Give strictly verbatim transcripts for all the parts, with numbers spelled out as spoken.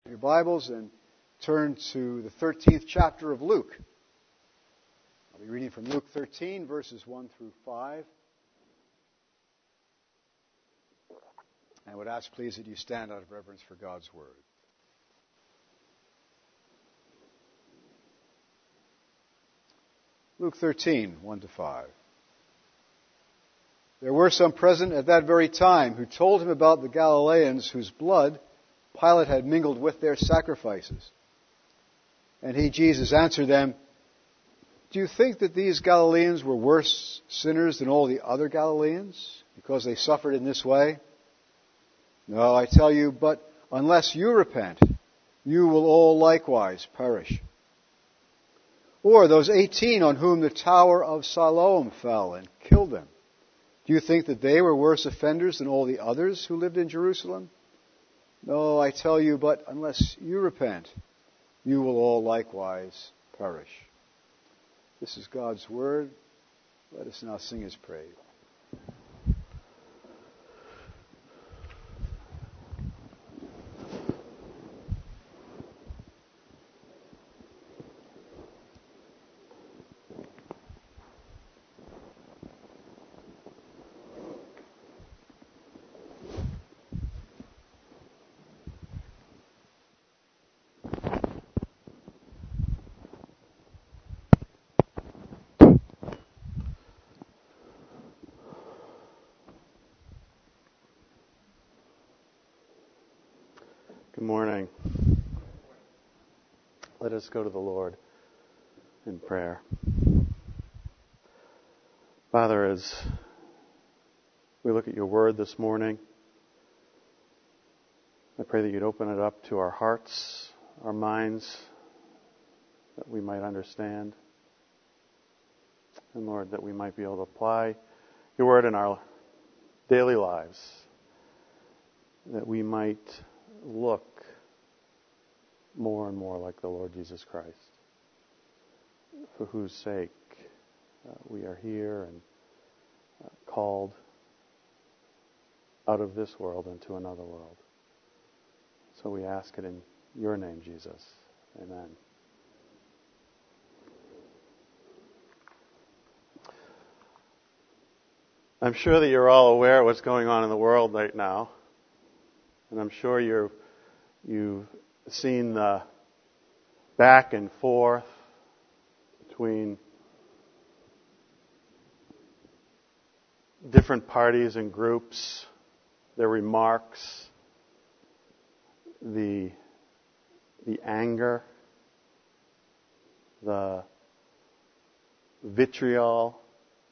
Your Bibles and turn to the thirteenth chapter of Luke. I'll be reading from Luke thirteen, verses one through five. And I would ask, please, that you stand out of reverence for God's Word. Luke thirteen, one to five. There were some present at that very time who told him about the Galileans whose blood Pilate had mingled with their sacrifices. And he, Jesus, answered them, "Do you think that these Galileans were worse sinners than all the other Galileans, because they suffered in this way? No, I tell you, but unless you repent, you will all likewise perish. Or those eighteen on whom the tower of Siloam fell and killed them, do you think that they were worse offenders than all the others who lived in Jerusalem? No, I tell you, but unless you repent, you will all likewise perish." This is God's Word. Let us now sing His praise. Good morning. Let us go to the Lord in prayer. Father, as we look at your word this morning, I pray that you'd open it up to our hearts, our minds, that we might understand. And Lord, that we might be able to apply your word in our daily lives, that we might look more and more like the Lord Jesus Christ, for whose sake uh, we are here and uh, called out of this world into another world. So we ask it in your name, Jesus. Amen. I'm sure that you're all aware of what's going on in the world right now. And I'm sure you're, you've seen the back and forth between different parties and groups, their remarks, the, the anger, the vitriol,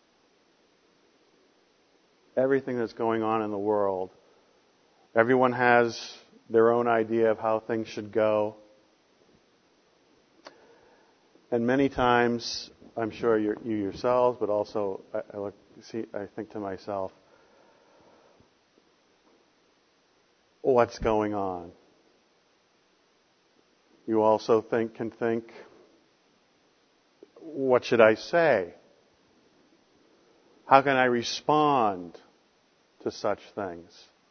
everything that's going on in the world. Everyone has their own idea of how things should go. And many times, I'm sure you're, you yourselves, but also I, I, look, see, I think to myself, what's going on? You also think, can think, what should I say? How can I respond to such things?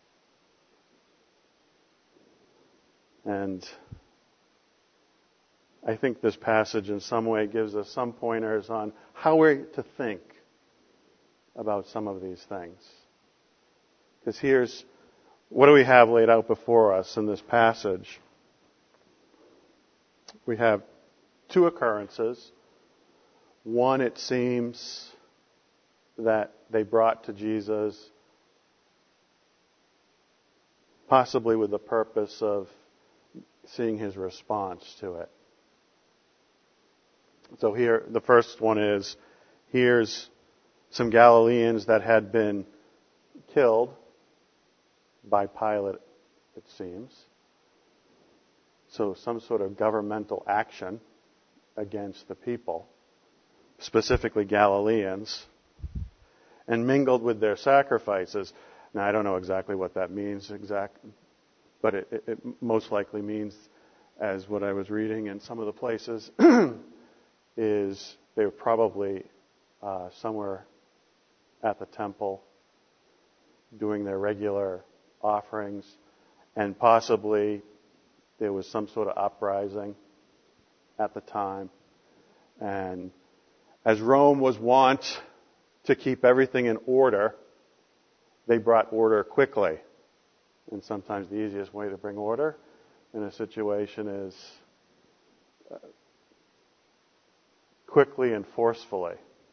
And I think this passage in some way gives us some pointers on how we're to think about some of these things. Because here's, what do we have laid out before us in this passage? We have two occurrences. One, it seems that they brought to Jesus possibly with the purpose of seeing his response to it. So here, the first one is, here's some Galileans that had been killed by Pilate, it seems. So some sort of governmental action against the people, specifically Galileans, and mingled with their sacrifices. Now, I don't know exactly what that means, exact, but it, it, it most likely means, as what I was reading in some of the places, is they were probably uh, somewhere at the temple doing their regular offerings, and possibly there was some sort of uprising at the time. And as Rome was wont to keep everything in order, they brought order quickly. And sometimes the easiest way to bring order in a situation is uh, quickly and forcefully.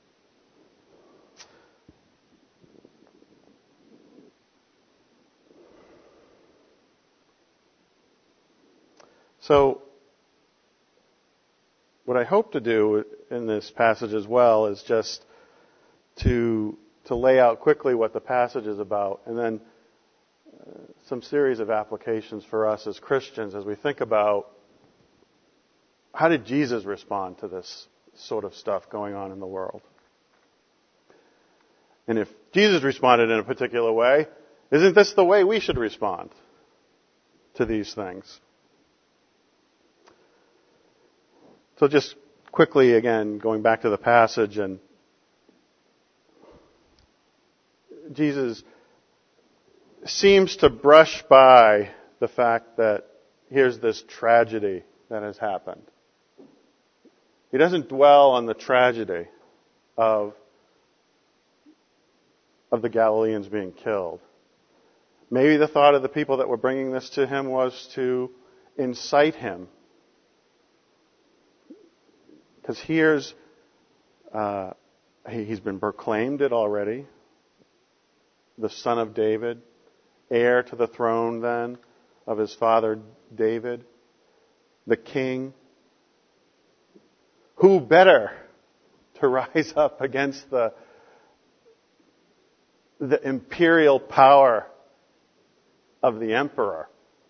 So, what I hope to do in this passage as well is just to to lay out quickly what the passage is about, and then uh, some series of applications for us as Christians as we think about how did Jesus respond to this sort of stuff going on in the world. And if Jesus responded in a particular way, isn't this the way we should respond to these things? So just quickly, again, going back to the passage, and Jesus seems to brush by the fact that here's this tragedy that has happened. He doesn't dwell on the tragedy of, of the Galileans being killed. Maybe the thought of the people that were bringing this to him was to incite him. Because here's, uh, he, he's been proclaimed it already, the son of David, heir to the throne then of his father David, the king. Who better to rise up against the, the imperial power of the emperor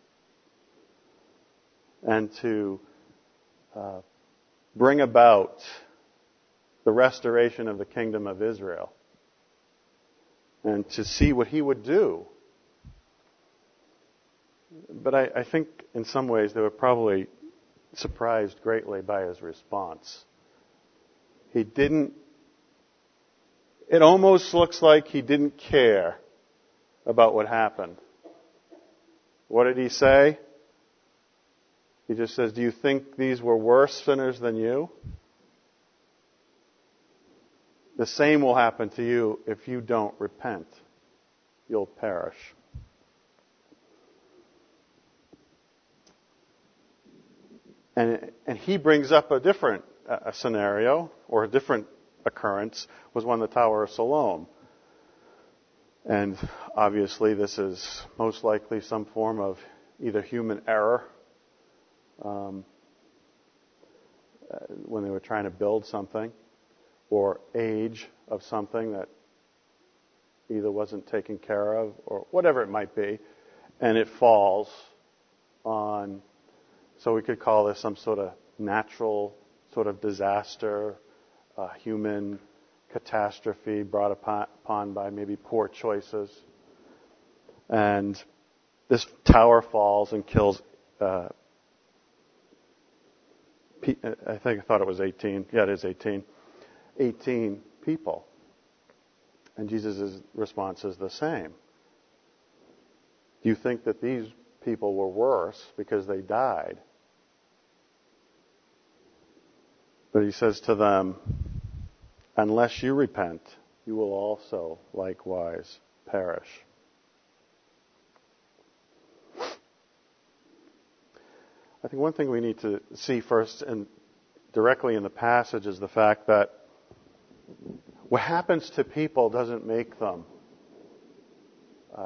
and to uh, bring about the restoration of the kingdom of Israel and to see what he would do. But I, I think in some ways they were probably surprised greatly by his response. He didn't, it almost looks like he didn't care about what happened. What did he say? He just says, do you think these were worse sinners than you? The same will happen to you if you don't repent. You'll perish. And, and he brings up a different uh, scenario, or a different occurrence, was one the Tower of Siloam. And obviously this is most likely some form of either human error, um, uh, when they were trying to build something, or age of something that either wasn't taken care of, or whatever it might be, and it falls on. So we could call this some sort of natural sort of disaster, uh, human catastrophe brought upon by maybe poor choices. And this tower falls and kills, uh, I think I thought it was eighteen. Yeah, it is eighteen. eighteen people. And Jesus' response is the same. Do you think that these people were worse because they died? But he says to them, unless you repent, you will also likewise perish. I think one thing we need to see first and directly in the passage is the fact that what happens to people doesn't make them uh,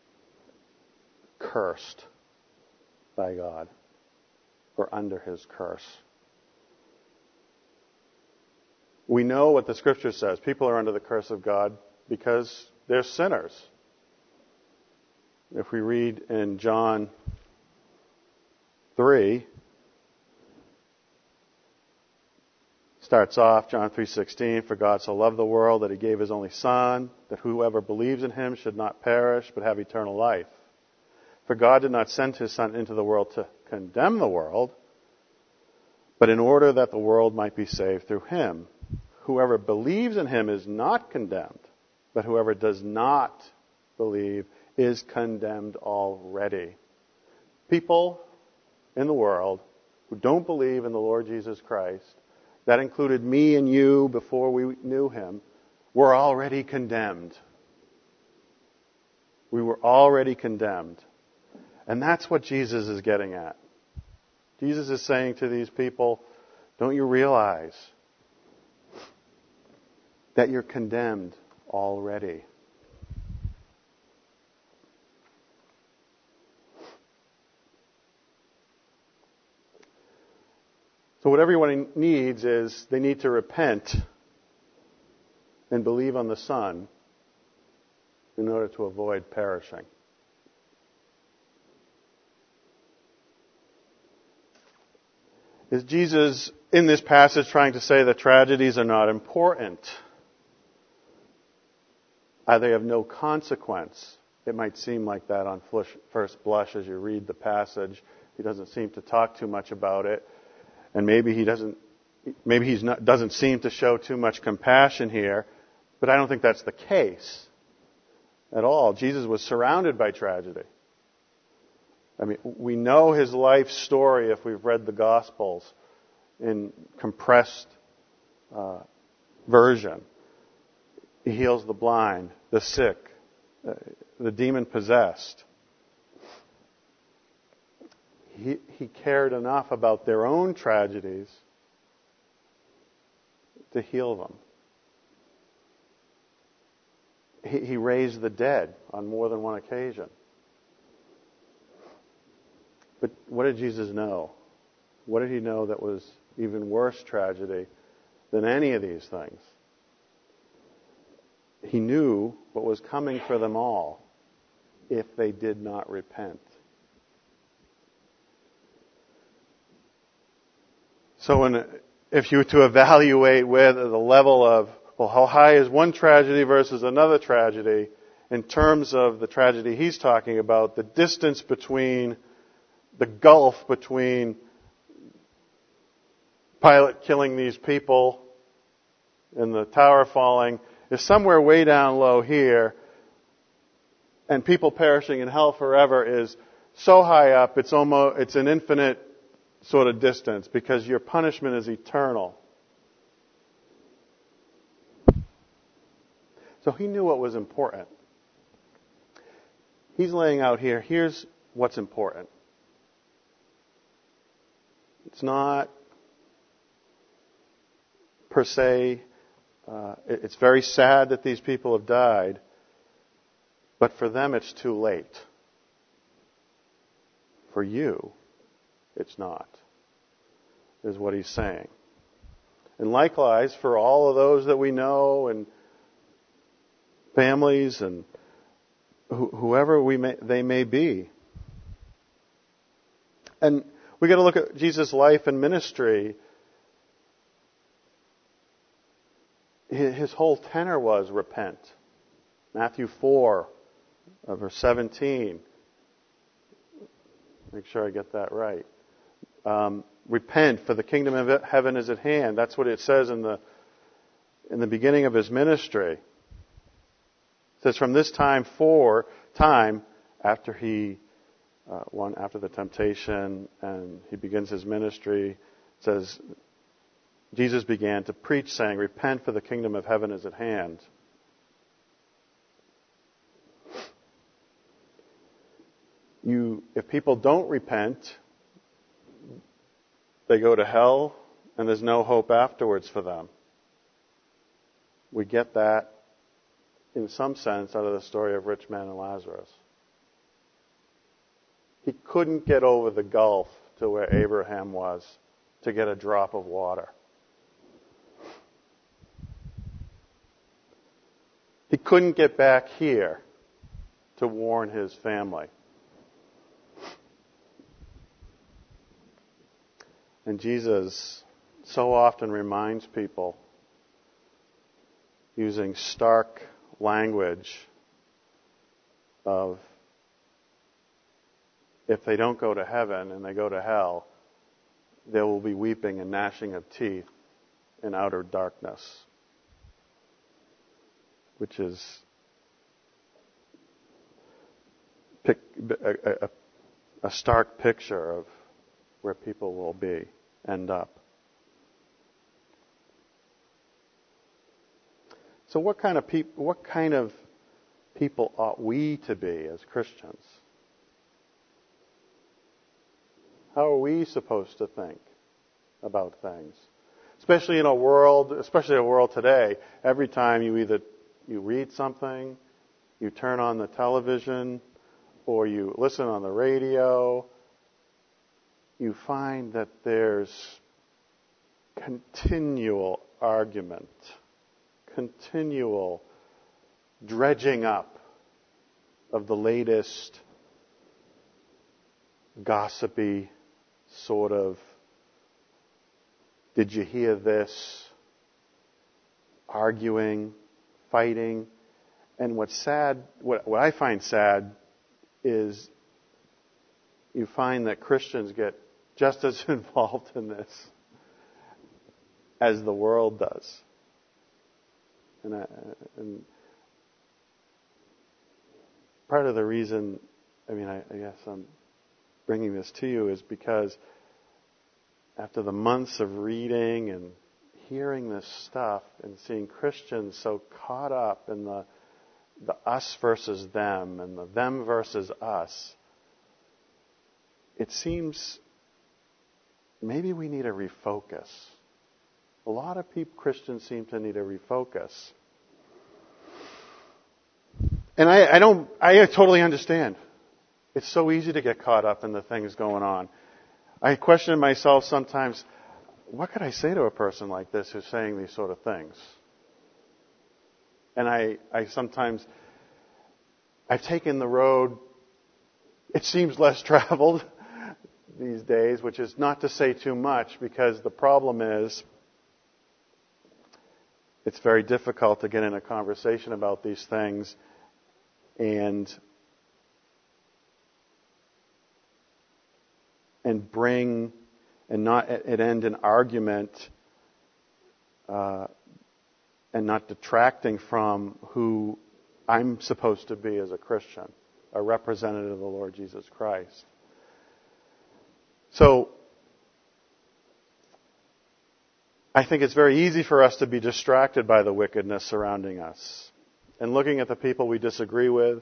cursed by God or under His curse. We know what the Scripture says. People are under the curse of God because they're sinners. If we read in John three, starts off, John three sixteen, for God so loved the world that He gave His only Son, that whoever believes in Him should not perish but have eternal life. For God did not send His Son into the world to condemn the world, but in order that the world might be saved through Him. Whoever believes in Him is not condemned, but whoever does not believe is condemned already. People in the world who don't believe in the Lord Jesus Christ, that included me and you before we knew him, were already condemned. We were already condemned. And that's what Jesus is getting at. Jesus is saying to these people, don't you realize that you're condemned already? So what everyone needs is they need to repent and believe on the Son in order to avoid perishing. Is Jesus in this passage trying to say that tragedies are not important? Are they of no consequence? It might seem like that on first blush as you read the passage. He doesn't seem to talk too much about it. And maybe he doesn't, maybe he's not, doesn't seem to show too much compassion here. But I don't think that's the case at all. Jesus was surrounded by tragedy. I mean, we know his life story if we've read the Gospels in compressed uh, version. He heals the blind, the sick, uh, the demon-possessed. He, he cared enough about their own tragedies to heal them. He, he raised the dead on more than one occasion. But what did Jesus know? What did he know that was even worse tragedy than any of these things? He knew what was coming for them all if they did not repent. So when, if you were to evaluate whether the level of, well, how high is one tragedy versus another tragedy, in terms of the tragedy he's talking about, the distance between, the gulf between Pilate killing these people and the tower falling is somewhere way down low here, and people perishing in hell forever is so high up, it's almost, it's an infinite sort of distance because your punishment is eternal. So he knew what was important. He's laying out here, here's what's important. It's not per se, uh, it's very sad that these people have died, but for them it's too late. For you, it's not, is what he's saying. And likewise, for all of those that we know and families and wh- whoever we may, they may be. And we got to look at Jesus' life and ministry. His whole tenor was repent. Matthew four, verse seventeen. Make sure I get that right. Um, repent, for the kingdom of heaven is at hand. That's what it says in the in the beginning of his ministry. It says, from this time for time after he uh, one after the temptation and he begins his ministry, it says Jesus began to preach, saying, "Repent, for the kingdom of heaven is at hand." You, if people don't repent, they go to hell, and there's no hope afterwards for them. We get that, in some sense, out of the story of rich man and Lazarus. He couldn't get over the gulf to where Abraham was to get a drop of water. He couldn't get back here to warn his family. And Jesus so often reminds people, using stark language, of if they don't go to heaven and they go to hell, there will be weeping and gnashing of teeth in outer darkness, which is a, a, a stark picture of where people will be, end up. So what kind of peop- what kind of people ought we to be as Christians? How are we supposed to think about things? Especially in a world, especially a world today, every time you either you read something, you turn on the television, or you listen on the radio, you find that there's continual argument, continual dredging up of the latest gossipy sort of, did you hear this? Arguing, fighting. And what's sad, what, what I find sad is you find that Christians get just as involved in this as the world does. And, I, and part of the reason, I mean, I, I guess I'm bringing this to you is because after the months of reading and hearing this stuff and seeing Christians so caught up in the the us versus them and the them versus us, it seems maybe we need a refocus. A lot of people, Christians seem to need a refocus. And I, I don't, I totally understand. It's so easy to get caught up in the things going on. I question myself sometimes, what could I say to a person like this who's saying these sort of things? And I, I sometimes, I've taken the road, it seems less traveled these days, which is not to say too much, because the problem is it's very difficult to get in a conversation about these things and and bring and not it end in argument uh, and not detracting from who I'm supposed to be as a Christian, a representative of the Lord Jesus Christ. So, I think it's very easy for us to be distracted by the wickedness surrounding us and looking at the people we disagree with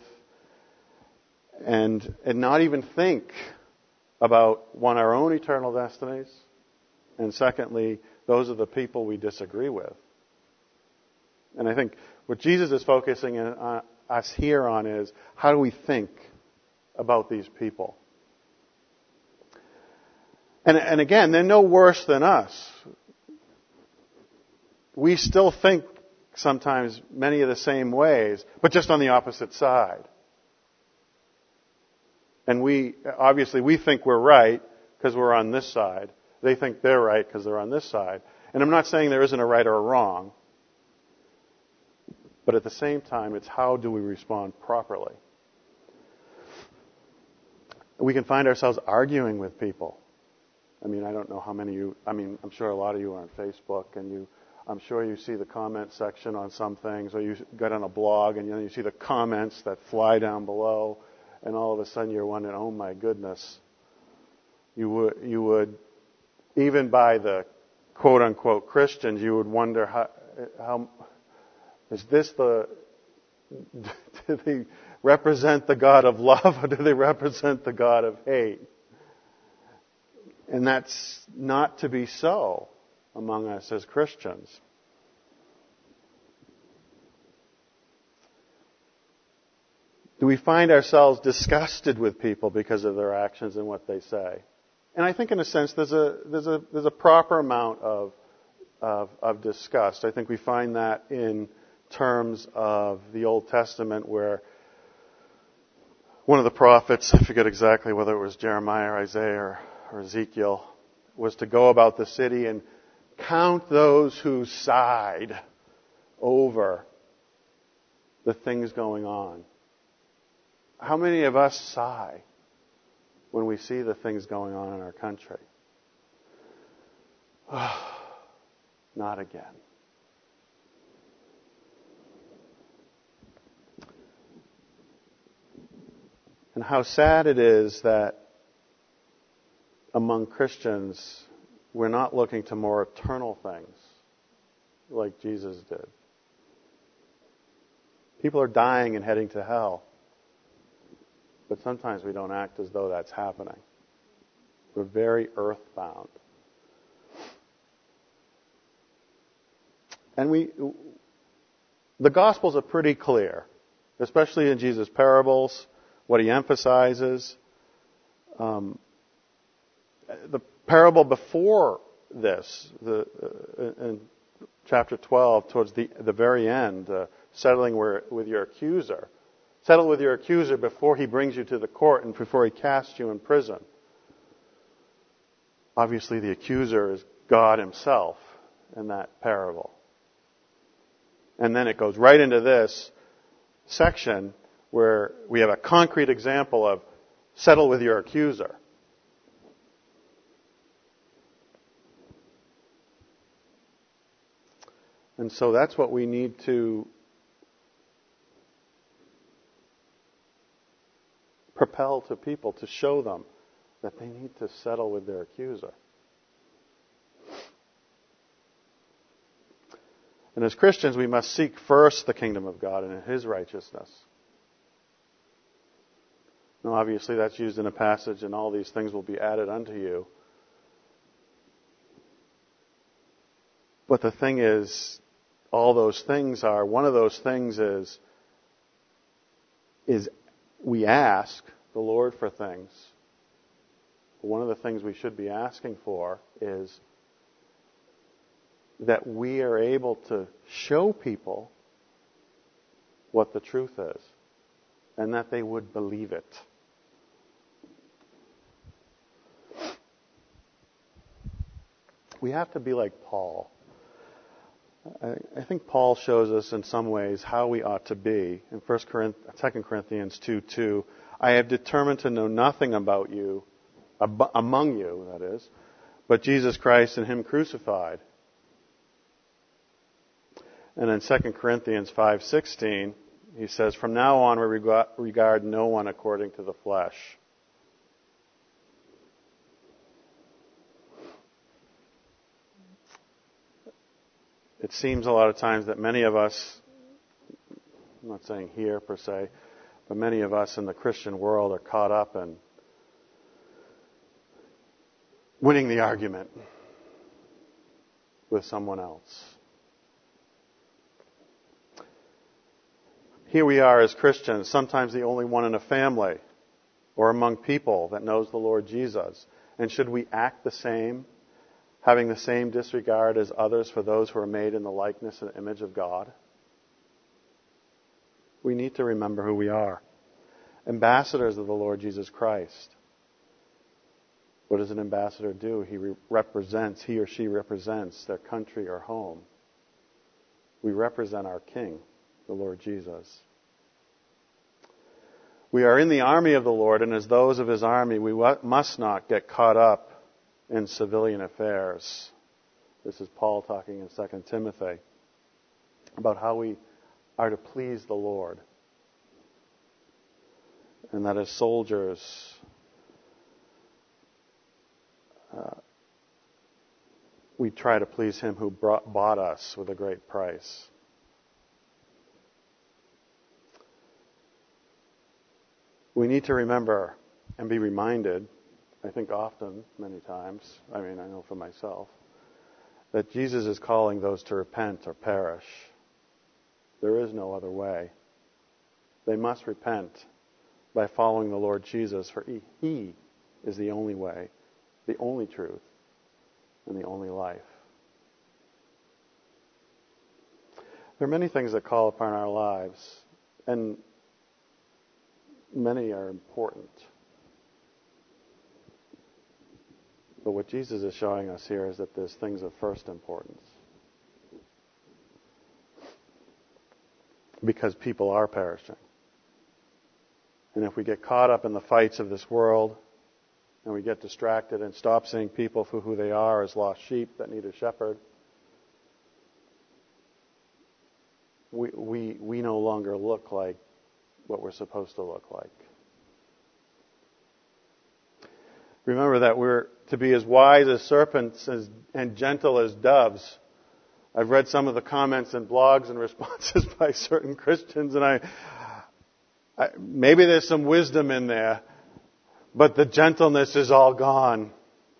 and, and not even think about, one, our own eternal destinies, and secondly, those are the people we disagree with. And I think what Jesus is focusing on us here on is, how do we think about these people? And, and again, they're no worse than us. We still think sometimes many of the same ways, but just on the opposite side. And we, obviously, we think we're right because we're on this side. They think they're right because they're on this side. And I'm not saying there isn't a right or a wrong. But at the same time, it's how do we respond properly? We can find ourselves arguing with people. I mean, I don't know how many of you, I mean, I'm sure a lot of you are on Facebook, and you, I'm sure you see the comment section on some things, or you get on a blog and you know, you see the comments that fly down below, and all of a sudden you're wondering, oh my goodness, you would, you would, even by the quote unquote Christians, you would wonder how, how is this the, do they represent the God of love, or do they represent the God of hate? And that's not to be so among us as Christians. Do we find ourselves disgusted with people because of their actions and what they say? And I think in a sense there's a, there's a, there's a proper amount of, of, of disgust. I think we find that in terms of the Old Testament, where one of the prophets, I forget exactly whether it was Jeremiah or Isaiah or, or Ezekiel, was to go about the city and count those who sighed over the things going on. How many of us sigh when we see the things going on in our country? Not again. And how sad it is that among Christians, we're not looking to more eternal things like Jesus did. People are dying and heading to hell. But sometimes we don't act as though that's happening. We're very earthbound. And we, the Gospels are pretty clear, especially in Jesus' parables, what he emphasizes. Um, the parable before this, the, uh, in chapter twelve, towards the, the very end, uh, settling where, with your accuser. Settle with your accuser before he brings you to the court and before he casts you in prison. Obviously, the accuser is God himself in that parable. And then it goes right into this section where we have a concrete example of settle with your accuser. And so that's what we need to propel to people, to show them that they need to settle with their accuser. And as Christians, we must seek first the kingdom of God and his righteousness. Now, obviously, that's used in a passage, and all these things will be added unto you. But the thing is, all those things are, one of those things is, is we ask the Lord for things. One of the things we should be asking for is that we are able to show people what the truth is and that they would believe it. We have to be like Paul. I think Paul shows us in some ways how we ought to be. In Second Corinthians two two, I have determined to know nothing about you, ab- among you, that is, but Jesus Christ and him crucified. And in Second Corinthians five sixteen, he says, from now on we regard no one according to the flesh. It seems a lot of times that many of us, I'm not saying here per se, but many of us in the Christian world are caught up in winning the argument with someone else. Here we are as Christians, sometimes the only one in a family or among people that knows the Lord Jesus. And should we act the same, having the same disregard as others for those who are made in the likeness and image of God? We need to remember who we are. Ambassadors of the Lord Jesus Christ. What does an ambassador do? He re- represents, he or she represents their country or home. We represent our King, the Lord Jesus. We are in the army of the Lord, and as those of his army, we w- must not get caught up in civilian affairs. This is Paul talking in Second Timothy about how we are to please the Lord. And that as soldiers, uh, we try to please him who brought, bought us with a great price. We need to remember and be reminded, I think often, many times, I mean, I know for myself, that Jesus is calling those to repent or perish. There is no other way. They must repent by following the Lord Jesus, for he, he is the only way, the only truth, and the only life. There are many things that call upon our lives, and many are important. But what Jesus is showing us here is that there's things of first importance. Because people are perishing. And if we get caught up in the fights of this world, and we get distracted and stop seeing people for who they are as lost sheep that need a shepherd, we, we, we no longer look like what we're supposed to look like. Remember that we're to be as wise as serpents as, and gentle as doves. I've read some of the comments and blogs and responses by certain Christians, and I, I maybe there's some wisdom in there, but the gentleness is all gone.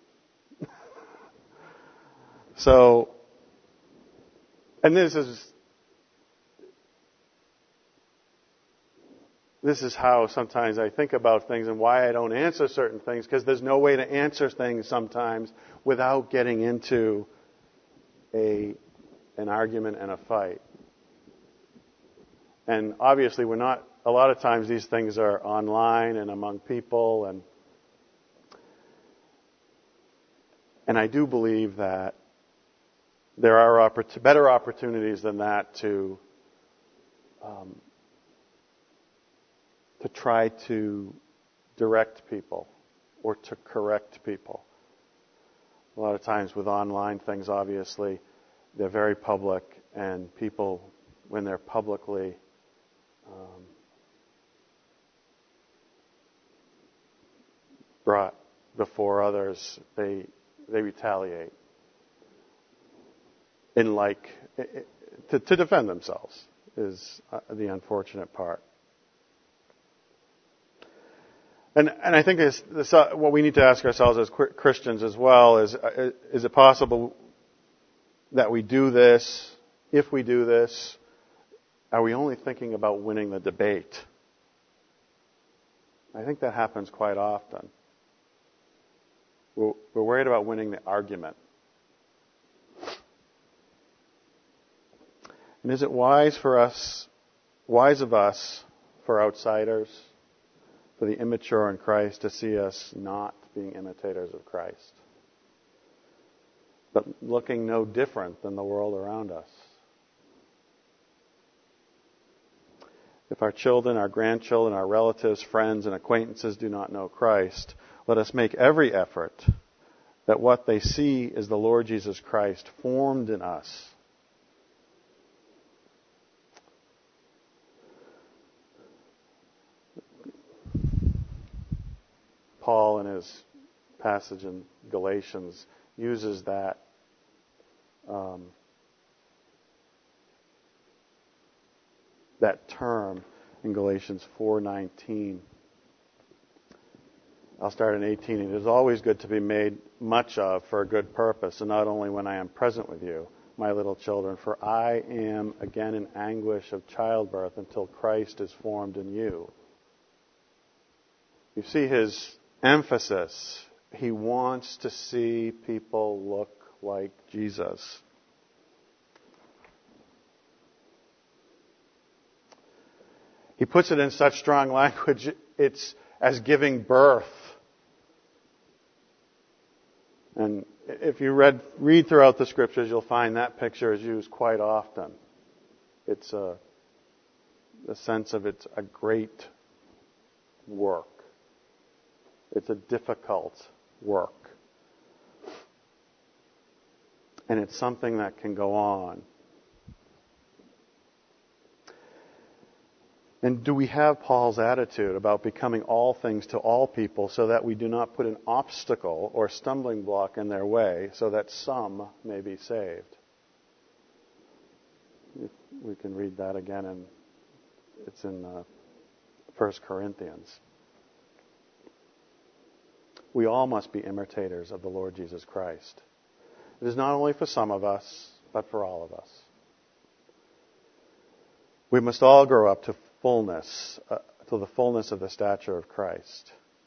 So, and this is this is how sometimes I think about things and why I don't answer certain things, because there's no way to answer things sometimes without getting into a an argument and a fight. And obviously we're not, a lot of times these things are online and among people, and and I do believe that there are oppor- better opportunities than that to um, to try to direct people or to correct people. A lot of times with online things, obviously, they're very public, and people, when they're publicly um, brought before others, they they retaliate in like to, to defend themselves is uh, the unfortunate part. And and I think this, this, uh, what we need to ask ourselves as Christians as well is: uh, is it possible that we do this? If we do this, are we only thinking about winning the debate? I think that happens quite often. We're, we're worried about winning the argument. And is it wise for us, wise of us, for outsiders, for the immature in Christ, to see us not being imitators of Christ, but looking no different than the world around us? If our children, our grandchildren, our relatives, friends, and acquaintances do not know Christ, let us make every effort that what they see is the Lord Jesus Christ formed in us. Paul, in his passage in Galatians, uses that um, that term in Galatians four nineteen. I'll start in eighteen. It is always good to be made much of for a good purpose, and not only when I am present with you, my little children, for I am again in anguish of childbirth until Christ is formed in you. You see his emphasis. He wants to see people look like Jesus. He puts it in such strong language, it's as giving birth. And if you read, read throughout the scriptures, you'll find that picture is used quite often. It's a, the sense of it's a great work. It's a difficult work. And it's something that can go on. And do we have Paul's attitude about becoming all things to all people so that we do not put an obstacle or stumbling block in their way so that some may be saved? If we can read that again, and it's in uh, First Corinthians. We all must be imitators of the Lord Jesus Christ. It is not only for some of us, but for all of us. We must all grow up to fullness, uh, to the fullness of the stature of Christ.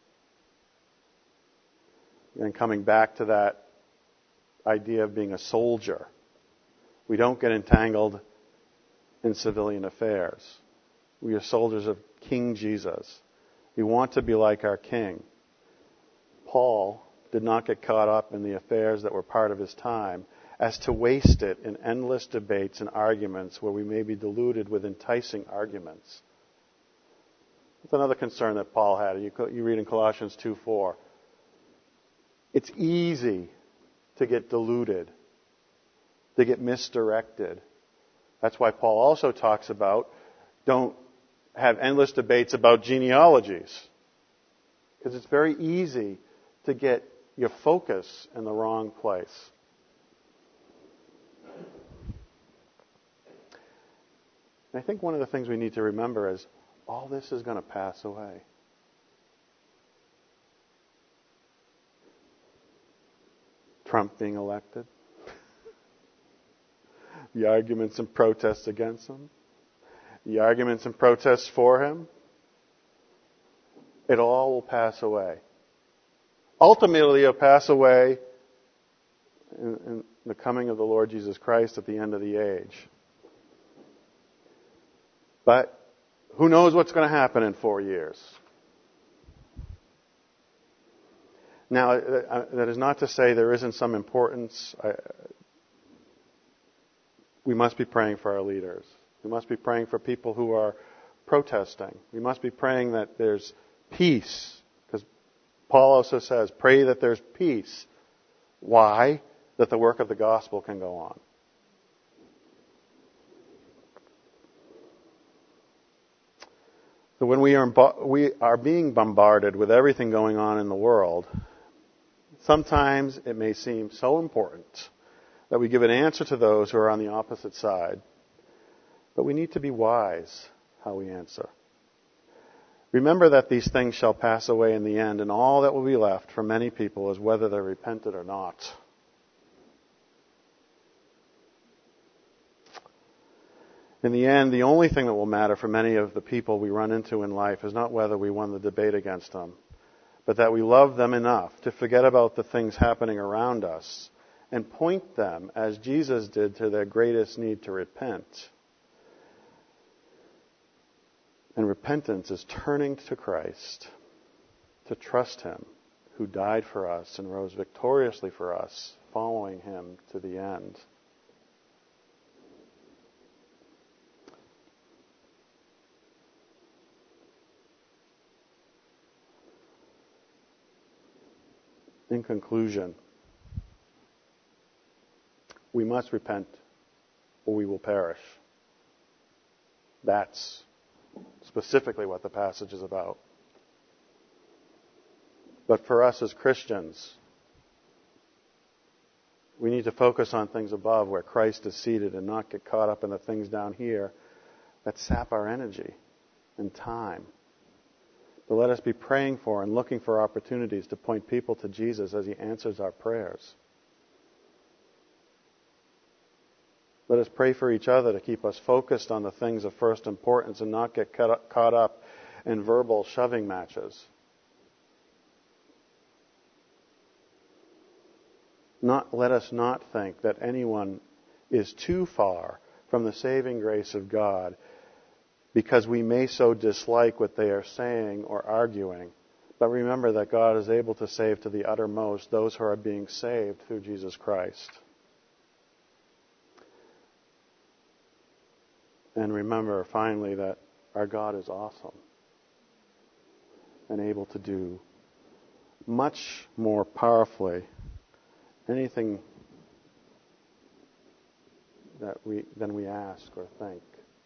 And coming back to that idea of being a soldier, we don't get entangled in civilian affairs. We are soldiers of King Jesus. We want to be like our King. Paul did not get caught up in the affairs that were part of his time as to waste it in endless debates and arguments where we may be deluded with enticing arguments. That's another concern that Paul had. You, you read in Colossians two four. It's easy to get deluded, to get misdirected. That's why Paul also talks about don't have endless debates about genealogies. Because it's very easy to get your focus in the wrong place. And I think one of the things we need to remember is all this is going to pass away. Trump being elected, the arguments and protests against him, the arguments and protests for him, it all will pass away. Ultimately, it'll pass away in, in the coming of the Lord Jesus Christ at the end of the age. But who knows what's going to happen in four years? Now, that is not to say there isn't some importance. I, we must be praying for our leaders. We must be praying for people who are protesting. We must be praying that there's peace. Because Paul also says, pray that there's peace. Why? That the work of the gospel can go on. So when we are, we are being bombarded with everything going on in the world, sometimes it may seem so important that we give an answer to those who are on the opposite side. But we need to be wise how we answer. Remember that these things shall pass away in the end, and all that will be left for many people is whether they repented or not. In the end, the only thing that will matter for many of the people we run into in life is not whether we won the debate against them, but that we love them enough to forget about the things happening around us and point them, as Jesus did, to their greatest need to repent. And repentance is turning to Christ, to trust Him, who died for us and rose victoriously for us, following Him to the end. In conclusion, we must repent or we will perish. That's specifically what the passage is about. But for us as Christians, we need to focus on things above where Christ is seated and not get caught up in the things down here that sap our energy and time. But let us be praying for and looking for opportunities to point people to Jesus as He answers our prayers. Let us pray for each other to keep us focused on the things of first importance and not get caught up in verbal shoving matches. Not, let us not think that anyone is too far from the saving grace of God because we may so dislike what they are saying or arguing. But remember that God is able to save to the uttermost those who are being saved through Jesus Christ. And remember, finally, that our God is awesome and able to do much more powerfully anything that we than we ask or think.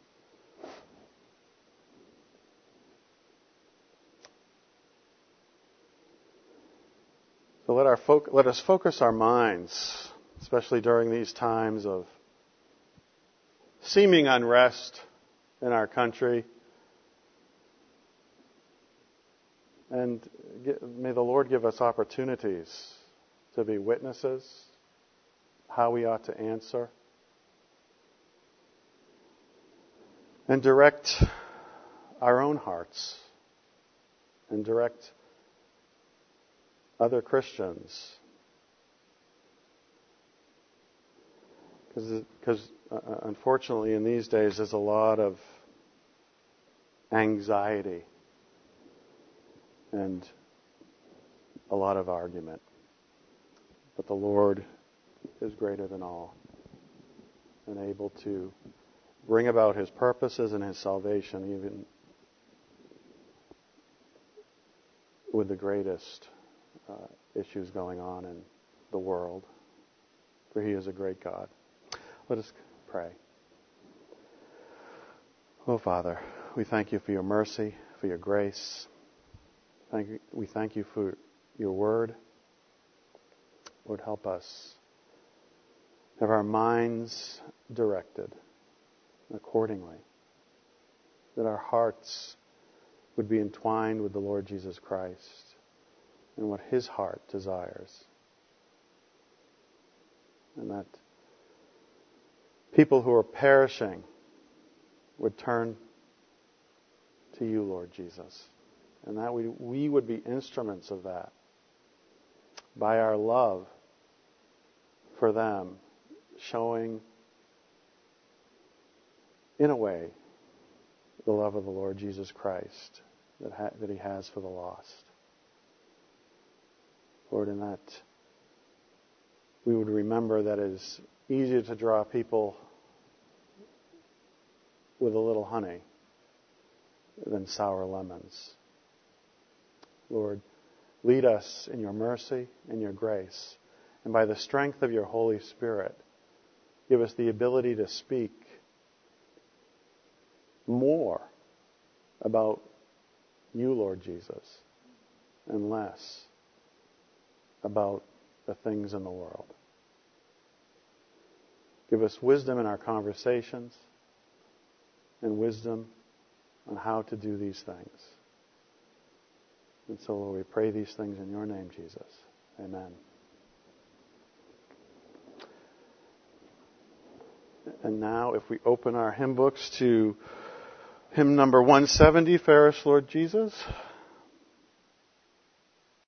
So let our fo- let us focus our minds, especially during these times of seeming unrest in our country. And may the Lord give us opportunities to be witnesses, how we ought to answer, and direct our own hearts, and direct other Christians. Because uh, unfortunately in these days there's a lot of anxiety and a lot of argument. But the Lord is greater than all and able to bring about His purposes and His salvation even with the greatest uh, issues going on in the world. For He is a great God. Let us pray. Oh, Father, we thank You for Your mercy, for Your grace. Thank you, we thank You for Your word. Lord, help us have our minds directed accordingly, that our hearts would be entwined with the Lord Jesus Christ and what His heart desires. And that people who are perishing would turn to You, Lord Jesus. And that we, we would be instruments of that by our love for them, showing in a way the love of the Lord Jesus Christ that, ha- that He has for the lost. Lord, in that we would remember that it is easier to draw people with a little honey than sour lemons. Lord, lead us in Your mercy and Your grace, and by the strength of Your Holy Spirit, give us the ability to speak more about You, Lord Jesus, and less about the things in the world. Give us wisdom in our conversations and wisdom on how to do these things. And so, Lord, we pray these things in Your name, Jesus. Amen. And now, if we open our hymn books to hymn number one seventy, Fairest Lord Jesus.